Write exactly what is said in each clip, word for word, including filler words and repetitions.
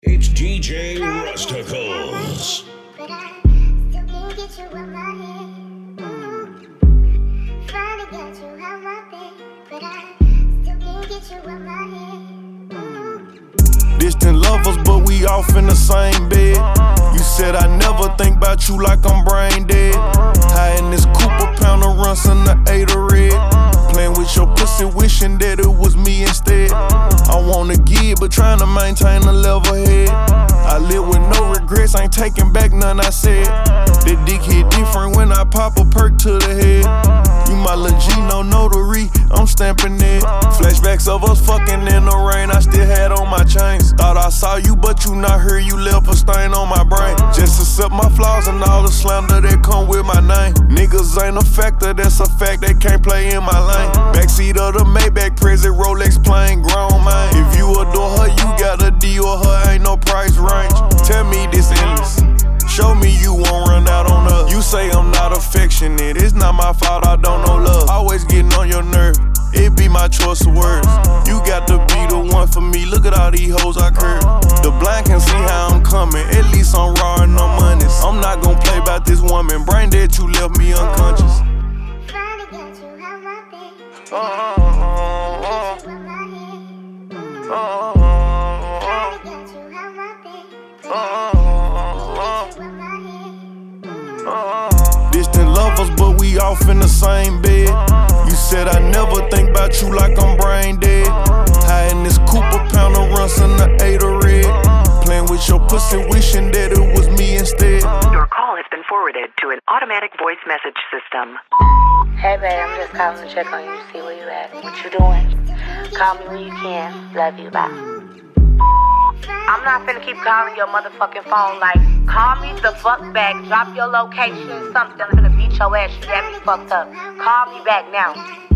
It's D J Rusticles. But I still can't get you out my head. Ooh, trying to get you out my bed. But I still can't get you out my head. Ooh. Distant lovers, but we off in the same bed. You said I never think about you like I'm brain dead. High in this Cooper, pound of runs and the eight of red. Playing with your pussy, wishing that it was me instead. I wanna give, but trying to maintain a level head. I live with no regrets, ain't taking back none I said. The dick hit different when I pop a perk to the head. You my lil' G, no notary, I'm stamping it. Flashbacks of us fucking in the rain, I still had on my chains. Thought I saw you, but you not here, you left a stain on my brain. Just accept my flaws and all the slander that come with my name. Niggas ain't a factor, that's a fact, they can't play in my lane. Backseat of the Maybach, present Rolex playing grown man. If you adore her, you got a deal with her, ain't no price range. Tell me this endless, show me you won't run out on her. You say I'm not affectionate, it's not my fault, I don't know love. Always getting on your nerve, it be my choice of words. You got to be the one for me, look at all these hoes I curve. The blind can see how I'm coming, at least I'm raw and I'm honest. I'm not gon' play about this woman, brain dead, you left me unconscious. Trying to get you out my bed. Uh, uh, uh, Get you out my head. Ooh. uh, uh, Trying to get you out my bed. But uh, I uh, get you out my head. Ooh. uh. Distant lovers, but we off in the same bed. You said I never think about you like I'm brain dead. High in this Cooper, pound of runs and the eight of red. Playing with your pussy, wishing that it was me instead. Your call has been forwarded to an automatic voice message system. Hey babe, I'm just calling to check on you, see where you at, what you doing. Call me when you can. Love you, bye. I'm not finna keep calling your motherfucking phone. Like, call me the fuck back, drop your location, something. I'm gonna beat your ass, you got me fucked up. Call me back now.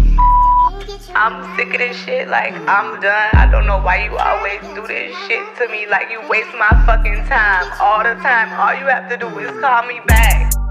I'm sick of this shit, like, I'm done. I don't know why you always do this shit to me. Like, you waste my fucking time all the time. All you have to do is call me back.